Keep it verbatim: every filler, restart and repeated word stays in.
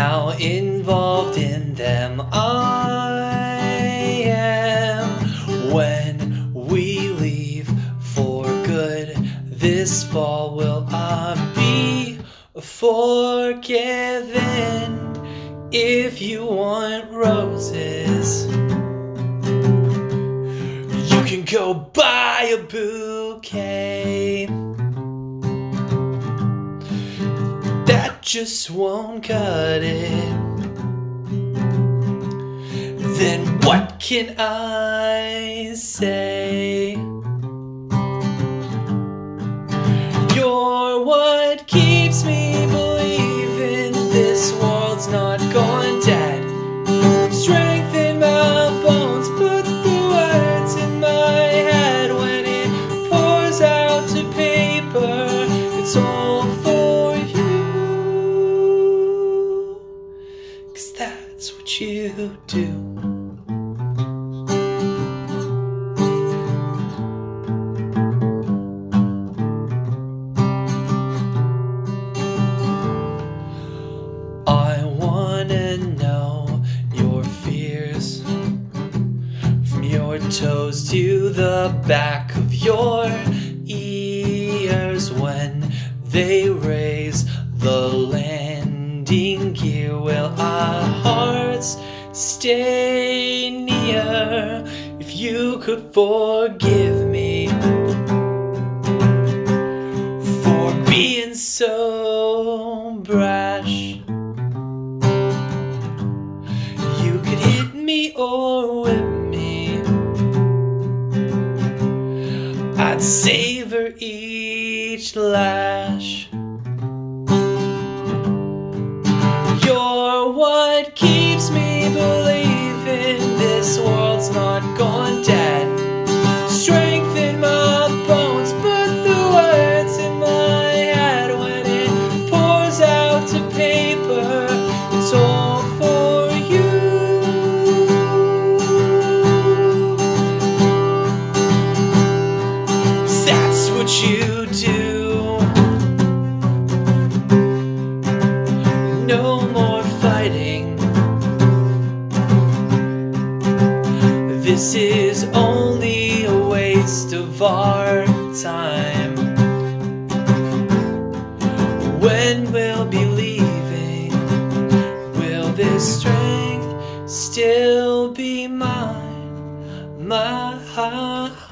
how involved in them I am. When we leave for good this fall, will I be forgiven? If you want roses, you can go buy a bouquet. That just won't cut it. Then what can I say? You're what keeps me believing this world's not gone dead. Strength in my bones, put the words in my head. When it pours out to paper, it's all for you, 'cause that's what you do. I wanna know your fears, from your toes to the back of your ears. When they raise the landing gear, will our hearts stay near? If you could forgive me for being so brash, you could hit me or whip me, I'd savor each lash. You're what keeps me believing this world's not gone dead. Strength in my bones, put the words in my head. When it pours out to paper, it's all for you. That's what you do. No more fighting. This is only a waste of our time. When we'll be leaving, will this strength still be mine? My